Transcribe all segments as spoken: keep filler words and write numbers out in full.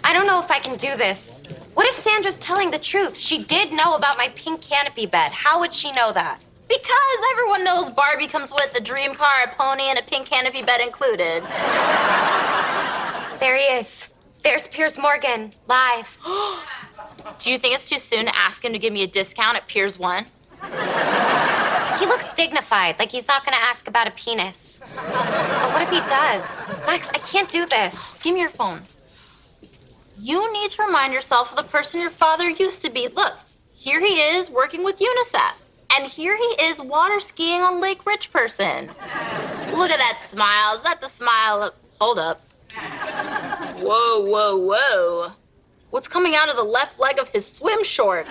I don't know if I can do this. What if Sandra's telling the truth? She did know about my pink canopy bed. How would she know that? Because everyone knows Barbie comes with a dream car, a pony, and a pink canopy bed included. There he is. There's Piers Morgan, live. Do you think it's too soon to ask him to give me a discount at Piers One? He looks dignified, like he's not going to ask about a penis. But what if he does? Max, I can't do this. Give me your phone. You need to remind yourself of the person your father used to be. Look, here he is working with UNICEF. And here he is water skiing on Lake Richperson. Look at that smile. Is that the smile of... Hold up. Whoa, whoa, whoa. What's coming out of the left leg of his swim shorts?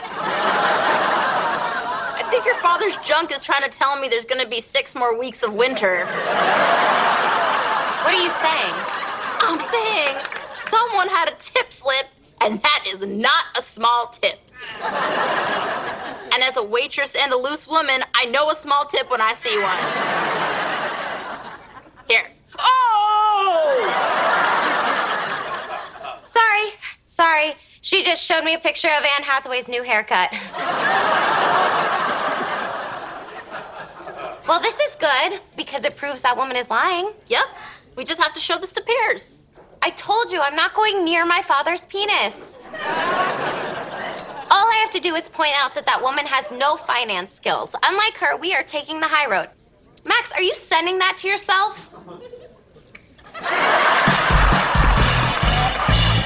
I think your father's junk is trying to tell me there's going to be six more weeks of winter. What are you saying? I'm saying someone had a tip slip, and that is not a small tip. And as a waitress and a loose woman, I know a small tip when I see one. Here. Oh! Sorry. Sorry. She just showed me a picture of Anne Hathaway's new haircut. Well, this is good, because it proves that woman is lying. Yep. We just have to show this to Piers. I told you, I'm not going near my father's penis. All I have to do is point out that that woman has no finance skills. Unlike her, we are taking the high road. Max, are you sending that to yourself?